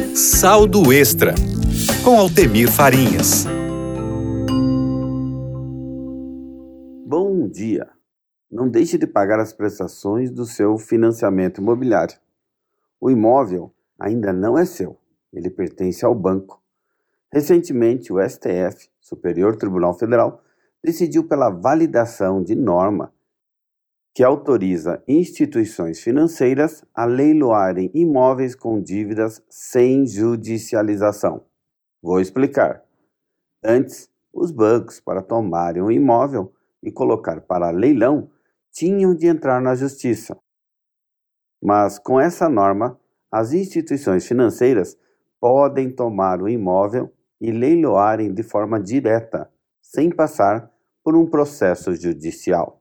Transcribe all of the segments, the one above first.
Saldo Extra, com Altemir Farinhas. Bom dia! Não deixe de pagar as prestações do seu financiamento imobiliário. O imóvel ainda não é seu, ele pertence ao banco. Recentemente, o STF, Superior Tribunal Federal, decidiu pela validação de norma que autoriza instituições financeiras a leiloarem imóveis com dívidas sem judicialização. Vou explicar. Antes, os bancos, para tomarem um imóvel e colocar para leilão, tinham de entrar na justiça. Mas, com essa norma, as instituições financeiras podem tomar o imóvel e leiloarem de forma direta, sem passar por um processo judicial.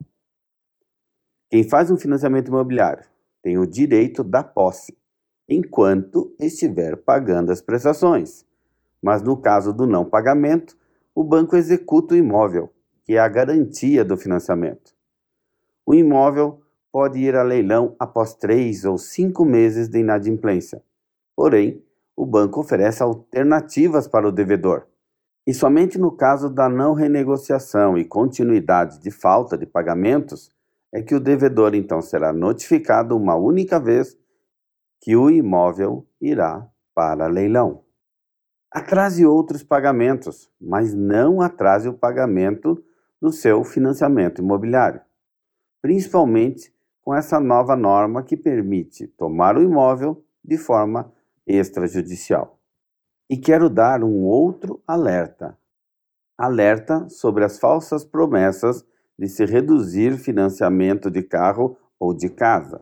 Quem faz um financiamento imobiliário tem o direito da posse, enquanto estiver pagando as prestações. Mas no caso do não pagamento, o banco executa o imóvel, que é a garantia do financiamento. O imóvel pode ir a leilão após 3 ou 5 meses de inadimplência. Porém, o banco oferece alternativas para o devedor. E somente no caso da não renegociação e continuidade de falta de pagamentos, é que o devedor então será notificado uma única vez que o imóvel irá para leilão. Atrase outros pagamentos, mas não atrase o pagamento do seu financiamento imobiliário, principalmente com essa nova norma que permite tomar o imóvel de forma extrajudicial. E quero dar um outro alerta. Alerta sobre as falsas promessas de se reduzir financiamento de carro ou de casa.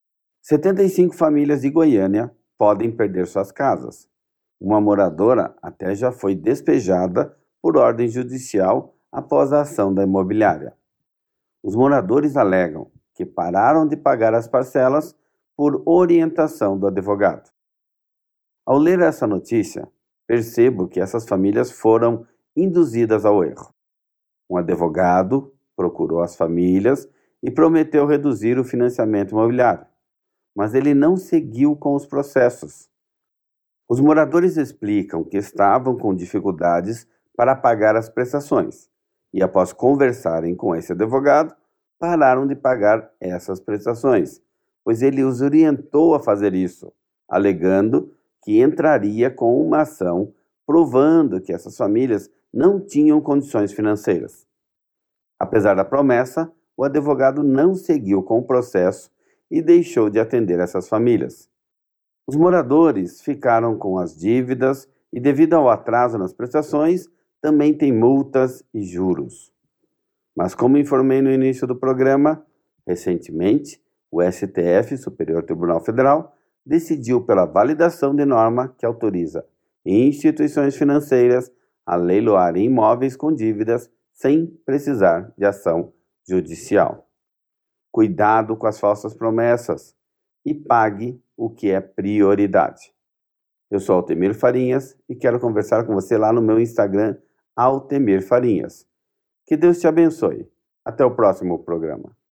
75 famílias de Goiânia podem perder suas casas. Uma moradora até já foi despejada por ordem judicial após a ação da imobiliária. Os moradores alegam que pararam de pagar as parcelas por orientação do advogado. Ao ler essa notícia, percebo que essas famílias foram induzidas ao erro. Um advogado procurou as famílias e prometeu reduzir o financiamento imobiliário, mas ele não seguiu com os processos. Os moradores explicam que estavam com dificuldades para pagar as prestações e, após conversarem com esse advogado, pararam de pagar essas prestações, pois ele os orientou a fazer isso, alegando que entraria com uma ação provando que essas famílias não tinham condições financeiras. Apesar da promessa, o advogado não seguiu com o processo e deixou de atender essas famílias. Os moradores ficaram com as dívidas e, devido ao atraso nas prestações, também tem multas e juros. Mas, como informei no início do programa, recentemente, o STF, Superior Tribunal Federal, decidiu pela validação de norma que autoriza instituições financeiras a leiloarem imóveis com dívidas sem precisar de ação judicial. Cuidado com as falsas promessas e pague o que é prioridade. Eu sou Altemir Farinhas e quero conversar com você lá no meu Instagram, Altemir Farinhas. Que Deus te abençoe. Até o próximo programa.